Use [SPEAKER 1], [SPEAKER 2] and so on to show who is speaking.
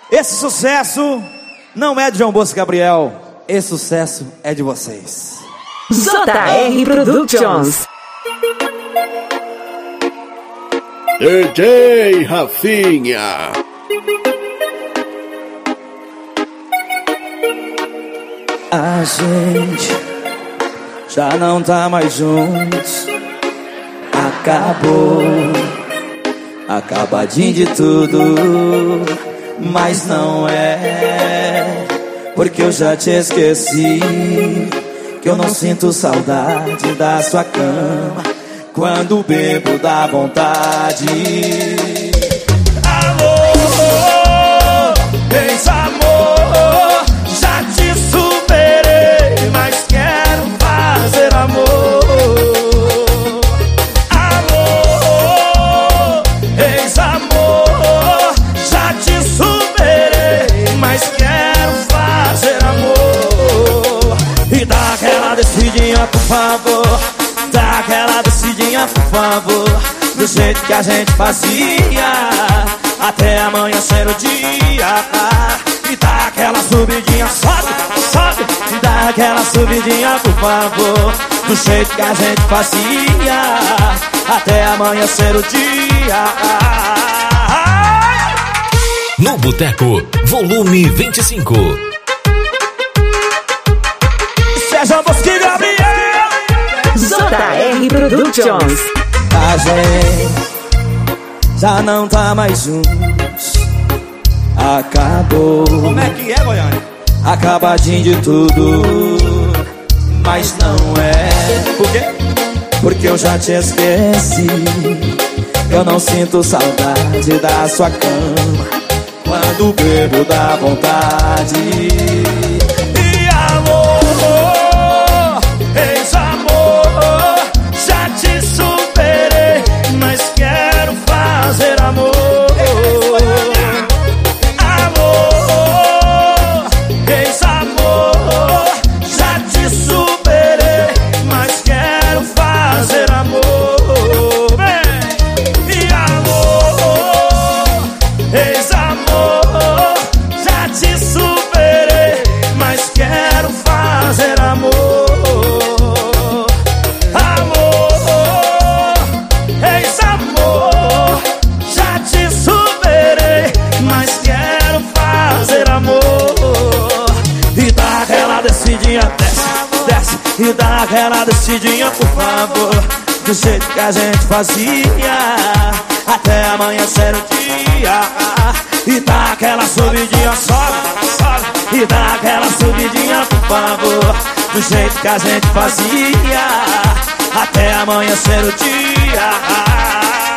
[SPEAKER 1] Esse sucesso não é de João Bosco e Gabriel. Esse sucesso é de vocês.
[SPEAKER 2] JR Productions.
[SPEAKER 3] DJ Rafinha.
[SPEAKER 1] A gente já não tá mais juntos. Acabou, acabadinho de tudo. Mas não é, porque eu já te esqueci. Que eu não sinto saudade da sua cama. Quando bebo dá vontade. Amor, ex-amor, já te superei, mas quero fazer amor. Amor, ex-amor, já te superei, mas quero fazer amor. E dá aquela descidinha, por favor. Dá aquela descidinha, por favor. Do jeito que a gente fazia, até amanhecer o dia. E dá aquela subidinha, sobe, sobe. Dá aquela subidinha, por favor. Do jeito que a gente fazia, até amanhecer o dia.
[SPEAKER 4] No Boteco, volume 25.
[SPEAKER 1] Seja você, Gabriel.
[SPEAKER 2] JR Productions.
[SPEAKER 1] A gente já não tá mais juntos. Acabou. Como é que é, Goiânia? Acabadinho de tudo. Mas não é. Por quê? Porque eu já te esqueci. Eu não sinto saudade da sua cama. Quando bebo dá vontade. E amor, ex-amor, já te superei, mas quero fazer amor. Amor, ex-amor, já te superei, mas quero fazer amor. E amor, ex-amor, já te superei, mas quero fazer amor. Descidinha, desce, desce. E dá aquela descidinha, por favor. Do jeito que a gente fazia, até amanhecer o dia. E dá aquela subidinha, sobe, sobe. E dá aquela subidinha, por favor. Do jeito que a gente fazia, até amanhecer o dia.